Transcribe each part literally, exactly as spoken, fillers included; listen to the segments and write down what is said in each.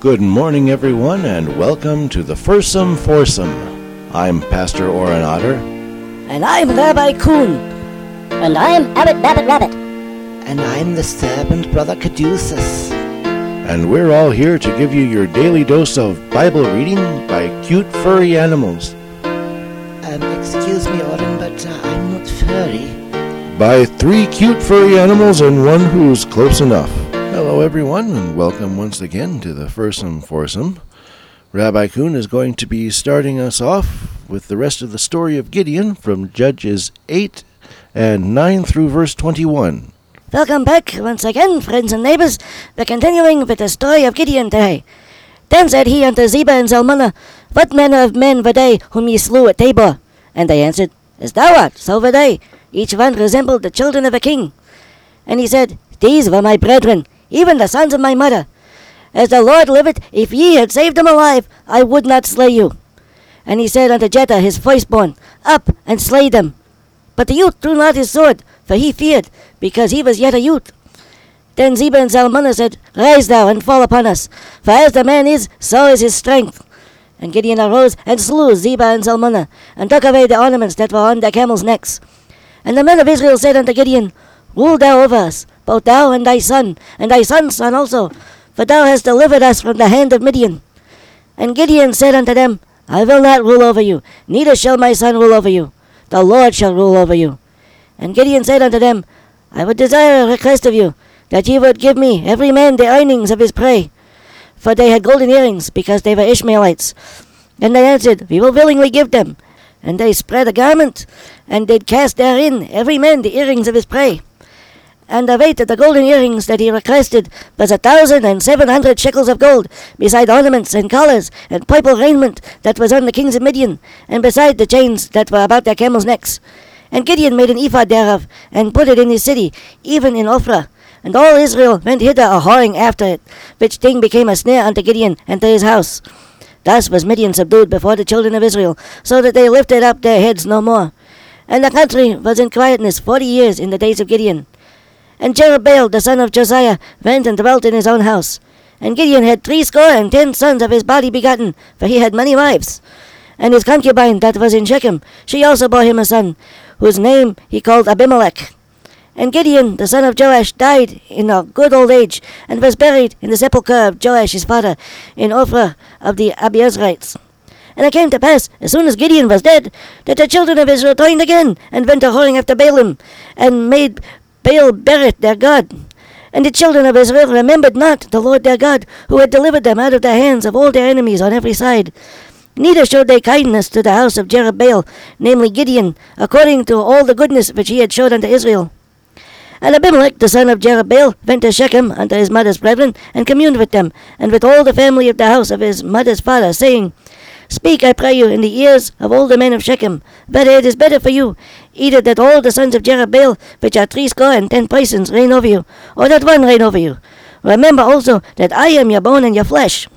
Good morning, everyone, and welcome to the Fearsome Foursome. I'm Pastor Oren Otter. And I'm Rabbi Kuhn. And I'm Abbot Babbitt Rabbit. And I'm the servant Brother Caduceus. And we're all here to give you your daily dose of Bible reading by cute furry animals. Um, excuse me, Oren, but uh, I'm not furry. By three cute furry animals and one who's close enough. Hello, everyone, and welcome once again to the Fearsome Foursome. Rabbi Kuhn is going to be starting us off with the rest of the story of Gideon from Judges eight and nine through verse twenty-one. Welcome back once again, friends and neighbors. We're continuing with the story of Gideon today. Then said he unto Zebah and Zalmunna, What manner of men were they whom ye slew at Tabor? And they answered, As thou art, so were they. Each one resembled the children of a king. And he said, These were my brethren, even the sons of my mother. As the Lord liveth, if ye had saved them alive, I would not slay you. And he said unto Jephthah his firstborn, Up and slay them. But the youth drew not his sword, for he feared, because he was yet a youth. Then Zebah and Zalmunna said, Rise thou and fall upon us, for as the man is, so is his strength. And Gideon arose and slew Zebah and Zalmunna, and took away the ornaments that were on their camels' necks. And the men of Israel said unto Gideon, Rule thou over us, both thou and thy son, and thy son's son also, for thou hast delivered us from the hand of Midian. And Gideon said unto them, I will not rule over you, neither shall my son rule over you. The Lord shall rule over you. And Gideon said unto them, I would desire a request of you, that ye would give me every man the earnings of his prey. For they had golden earrings, because they were Ishmaelites. And they answered, We will willingly give them. And they spread a garment, and did cast therein every man the earrings of his prey. And the weight of the golden earrings that he requested was a thousand and seven hundred shekels of gold, beside ornaments and collars and purple raiment that was on the kings of Midian, and beside the chains that were about their camels' necks. And Gideon made an ephod thereof, and put it in his city, even in Ophrah. And all Israel went hither a whoring after it, which thing became a snare unto Gideon and to his house. Thus was Midian subdued before the children of Israel, so that they lifted up their heads no more. And the country was in quietness forty years in the days of Gideon. And Jerubbaal the son of Josiah went and dwelt in his own house. And Gideon had threescore and ten sons of his body begotten, for he had many wives. And his concubine that was in Shechem, she also bore him a son, whose name he called Abimelech. And Gideon the son of Joash died in a good old age, and was buried in the sepulchre of Joash his father, in Ophrah of the Abiezrites. And it came to pass, as soon as Gideon was dead, that the children of Israel turned again, and went a whoring after Baalim, and made Baal Berith their god. And the children of Israel remembered not the Lord their God, who had delivered them out of the hands of all their enemies on every side. Neither showed they kindness to the house of Jerubbaal, namely Gideon, according to all the goodness which he had showed unto Israel. And Abimelech the son of Jerubbaal went to Shechem unto his mother's brethren, and communed with them, and with all the family of the house of his mother's father, saying, Speak, I pray you, in the ears of all the men of Shechem, whether it is better for you, either that all the sons of Jerubbaal, which are threescore and ten persons, reign over you, or that one reign over you. Remember also that I am your bone and your flesh.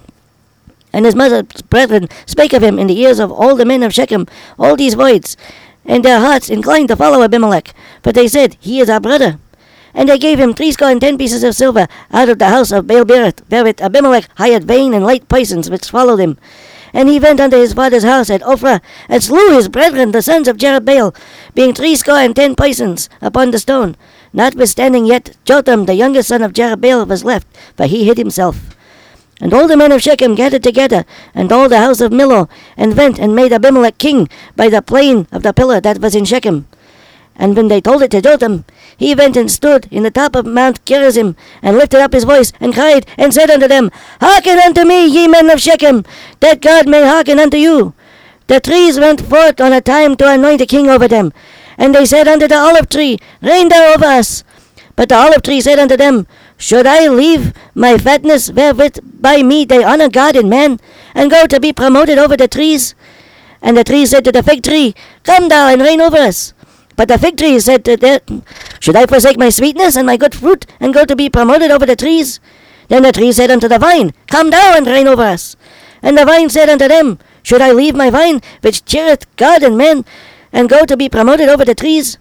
And his mother's brethren spake of him in the ears of all the men of Shechem all these words, and their hearts inclined to follow Abimelech, but they said, He is our brother. And they gave him threescore and ten pieces of silver out of the house of Baal Berith, wherewith Abimelech hired vain and light persons which followed him. And he went unto his father's house at Ophrah, and slew his brethren the sons of Jerubbaal, being threescore and ten persons, upon the stone. Notwithstanding yet Jotham the youngest son of Jerubbaal was left, for he hid himself. And all the men of Shechem gathered together, and all the house of Millo, and went and made Abimelech king by the plain of the pillar that was in Shechem. And when they told it to Jotham, he went and stood in the top of Mount Gerizim, and lifted up his voice, and cried, and said unto them, Hearken unto me, ye men of Shechem, that God may hearken unto you. The trees went forth on a time to anoint a king over them. And they said unto the olive tree, Reign thou over us. But the olive tree said unto them, Should I leave my fatness, wherewith by me they honor God and man, and go to be promoted over the trees? And the tree said to the fig tree, Come thou and reign over us. But the fig tree said to them, Should I forsake my sweetness and my good fruit, and go to be promoted over the trees? Then the tree said unto the vine, Come thou and reign over us. And the vine said unto them, Should I leave my vine, which cheereth God and men, and go to be promoted over the trees?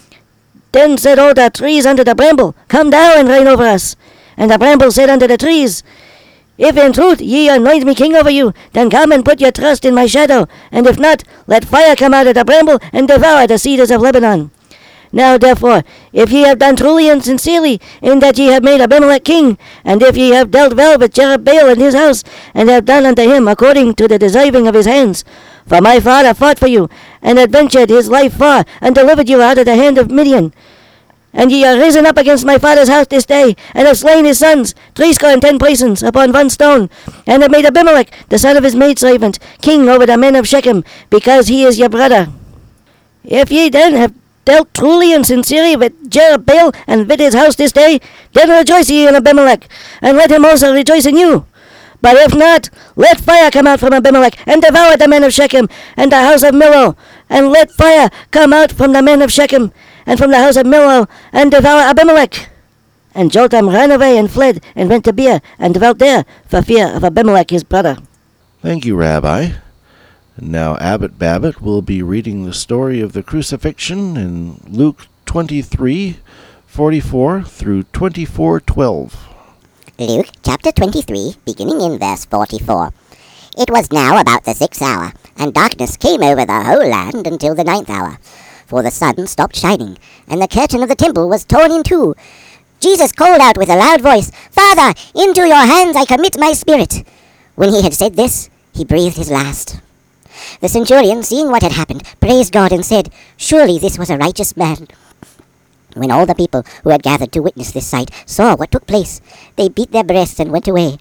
Then said all the trees unto the bramble, Come thou and reign over us. And the bramble said unto the trees, If in truth ye anoint me king over you, then come and put your trust in my shadow, and if not, let fire come out of the bramble and devour the cedars of Lebanon. Now therefore, if ye have done truly and sincerely, in that ye have made Abimelech king, and if ye have dealt well with Jerubbaal and his house, and have done unto him according to the deserving of his hands, for my father fought for you, and adventured his life far, and delivered you out of the hand of Midian. And ye are risen up against my father's house this day, and have slain his sons, threescore and ten persons, upon one stone, and have made Abimelech, the son of his maidservant, king over the men of Shechem, because he is your brother. If ye then have dealt truly and sincerely with Jerubbaal and with his house this day, then rejoice ye in Abimelech, and let him also rejoice in you. But if not, let fire come out from Abimelech, and devour the men of Shechem, and the house of Millo, and let fire come out from the men of Shechem, and from the house of Millo, and devour Abimelech. And Jotham ran away and fled, and went to Beer, and dwelt there, for fear of Abimelech his brother. Thank you, Rabbi. Now Abbot Babbitt will be reading the story of the crucifixion in Luke twenty-three forty-four through twenty-four twelve. Luke chapter twenty-three, beginning in verse forty-four. It was now about the sixth hour, and darkness came over the whole land until the ninth hour. For the sun stopped shining, and the curtain of the temple was torn in two. Jesus called out with a loud voice, "Father, into your hands I commit my spirit." When he had said this, he breathed his last. The centurion, seeing what had happened, praised God and said, "Surely this was a righteous man." When all the people who had gathered to witness this sight saw what took place, they beat their breasts and went away.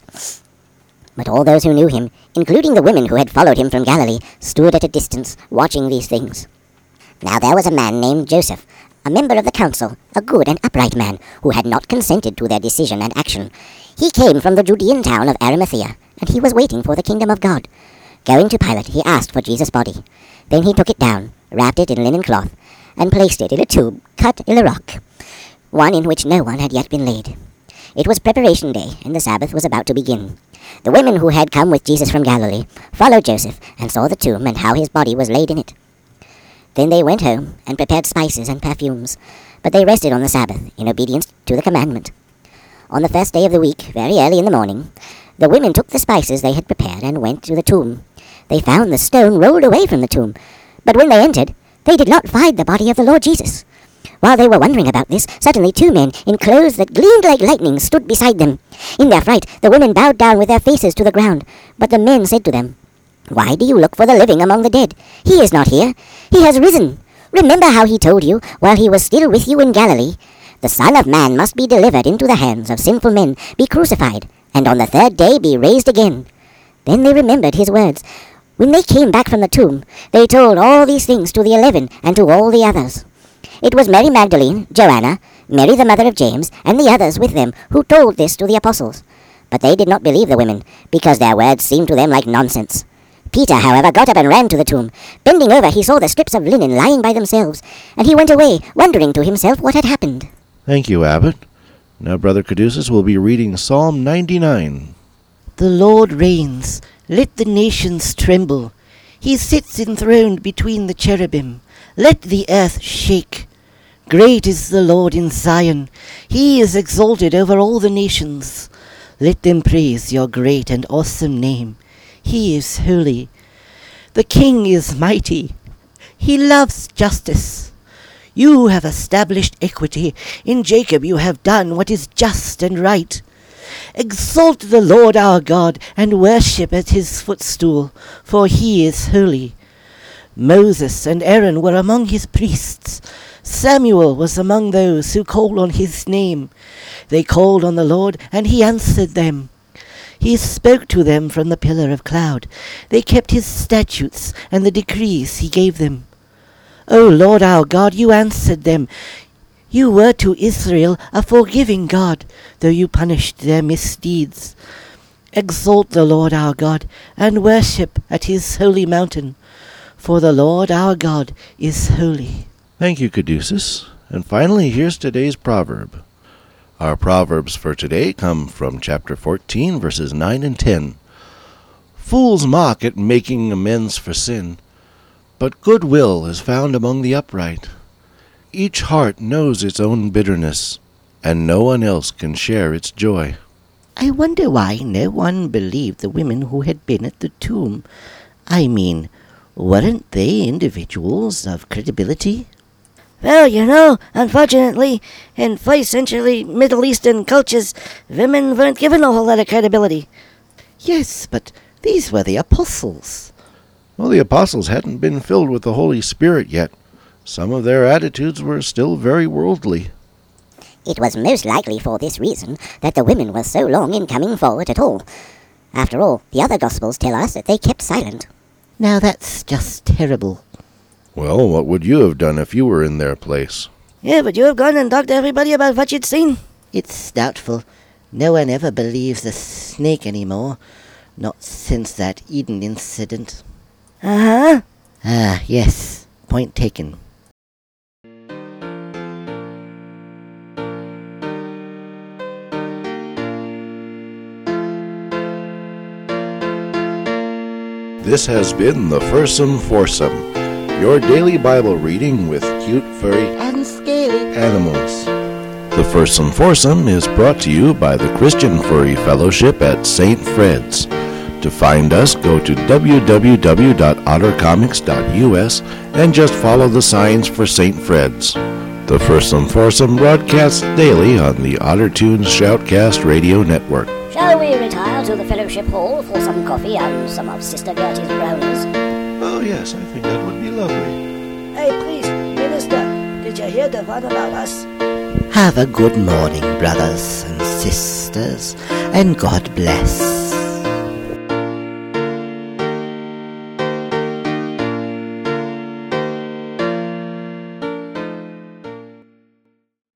But all those who knew him, including the women who had followed him from Galilee, stood at a distance, watching these things. Now there was a man named Joseph, a member of the council, a good and upright man, who had not consented to their decision and action. He came from the Judean town of Arimathea, and he was waiting for the kingdom of God. Going to Pilate, he asked for Jesus' body. Then he took it down, wrapped it in linen cloth, and placed it in a tomb cut in a rock, one in which no one had yet been laid. It was preparation day, and the Sabbath was about to begin. The women who had come with Jesus from Galilee followed Joseph and saw the tomb and how his body was laid in it. Then they went home and prepared spices and perfumes, but they rested on the Sabbath in obedience to the commandment. On the first day of the week, very early in the morning, the women took the spices they had prepared and went to the tomb. They found the stone rolled away from the tomb, but when they entered, they did not find the body of the Lord Jesus. While they were wondering about this, suddenly two men in clothes that gleamed like lightning stood beside them. In their fright, the women bowed down with their faces to the ground, but the men said to them, "Why do you look for the living among the dead? He is not here. He has risen. Remember how he told you, while he was still with you in Galilee, the Son of Man must be delivered into the hands of sinful men, be crucified, and on the third day be raised again." Then they remembered his words. When they came back from the tomb, they told all these things to the eleven and to all the others. It was Mary Magdalene, Joanna, Mary the mother of James, and the others with them who told this to the apostles. But they did not believe the women, because their words seemed to them like nonsense. Peter, however, got up and ran to the tomb. Bending over, he saw the strips of linen lying by themselves, and he went away, wondering to himself what had happened. Thank you, Abbot. Now Brother Caduceus will be reading Psalm ninety-nine. The Lord reigns. Let the nations tremble. He sits enthroned between the cherubim. Let the earth shake. Great is the Lord in Zion. He is exalted over all the nations. Let them praise your great and awesome name. He is holy. The King is mighty. He loves justice. You have established equity. In Jacob you have done what is just and right. Exalt the Lord our God, and worship at his footstool, for he is holy. Moses and Aaron were among his priests. Samuel was among those who called on his name. They called on the Lord, and he answered them. He spoke to them from the pillar of cloud. They kept his statutes and the decrees he gave them. O Lord our God, you answered them. You were to Israel a forgiving God, though you punished their misdeeds. Exalt the Lord our God, and worship at his holy mountain, for the Lord our God is holy. Thank you, Caduceus. And finally, here's today's proverb. Our proverbs for today come from chapter fourteen, verses nine and ten. Fools mock at making amends for sin, but goodwill is found among the upright. Each heart knows its own bitterness, and no one else can share its joy. I wonder why no one believed the women who had been at the tomb. I mean, weren't they individuals of credibility? Well, you know, unfortunately, in first-century Middle Eastern cultures, women weren't given a whole lot of credibility. Yes, but these were the apostles. Well, the apostles hadn't been filled with the Holy Spirit yet. Some of their attitudes were still very worldly. It was most likely for this reason that the women were so long in coming forward at all. After all, the other Gospels tell us that they kept silent. Now that's just terrible. Well, what would you have done if you were in their place? Yeah, would you have gone and talked to everybody about what you'd seen? It's doubtful. No one ever believes a snake anymore. Not since that Eden incident. Uh-huh. Ah, yes. Point taken. This has been the Fursome Foursome, your daily Bible reading with cute, furry, And scaly. animals. The Fursome Foursome is brought to you by the Christian Furry Fellowship at Saint Fred's. To find us, go to w w w dot otter comics dot u s and just follow the signs for Saint Fred's. The Fursome Foursome broadcasts daily on the Otter Tunes Shoutcast Radio Network. Shall we retire to the Fellowship Hall for some coffee and some of Sister Gertie's brownies? Oh yes, I think that would be lovely. Hey, please, Minister, did you hear the one about us? Have a good morning, brothers and sisters, and God bless.